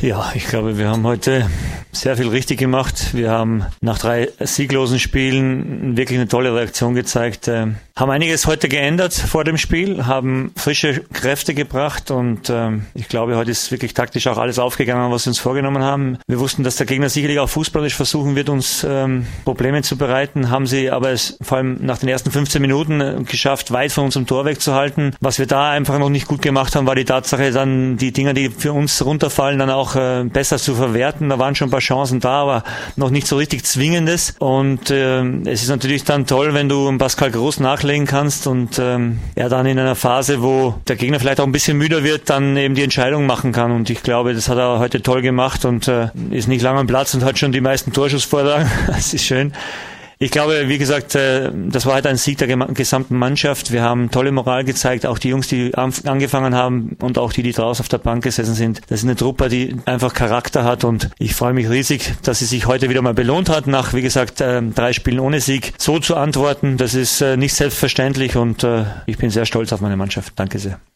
Ja, ich glaube, wir haben heute sehr viel richtig gemacht. Wir haben nach 3 sieglosen Spielen wirklich eine tolle Reaktion gezeigt. Haben einiges heute geändert vor dem Spiel, haben frische Kräfte gebracht und ich glaube, heute ist wirklich taktisch auch alles aufgegangen, was wir uns vorgenommen haben. Wir wussten, dass der Gegner sicherlich auch fußballisch versuchen wird, uns Probleme zu bereiten, haben sie aber es vor allem nach den ersten 15 Minuten geschafft, weit von unserem Tor wegzuhalten. Was wir da einfach noch nicht gut gemacht haben, war die Tatsache, dann die Dinger, die für uns runterfallen, dann auch besser zu verwerten. Da waren schon ein paar Chancen da, aber noch nicht so richtig Zwingendes. Und es ist natürlich dann toll, wenn du Pascal Groß nachlegen kannst und er dann in einer Phase, wo der Gegner vielleicht auch ein bisschen müder wird, dann eben die Entscheidung machen kann. Und ich glaube, das hat er heute toll gemacht und ist nicht lange am Platz und hat schon die meisten Torschussvorlagen. Das ist schön. Ich glaube, wie gesagt, das war halt ein Sieg der gesamten Mannschaft. Wir haben tolle Moral gezeigt, auch die Jungs, die angefangen haben und auch die draußen auf der Bank gesessen sind. Das ist eine Truppe, die einfach Charakter hat und ich freue mich riesig, dass sie sich heute wieder mal belohnt hat, nach, wie gesagt, 3 Spielen ohne Sieg so zu antworten. Das ist nicht selbstverständlich und ich bin sehr stolz auf meine Mannschaft. Danke sehr.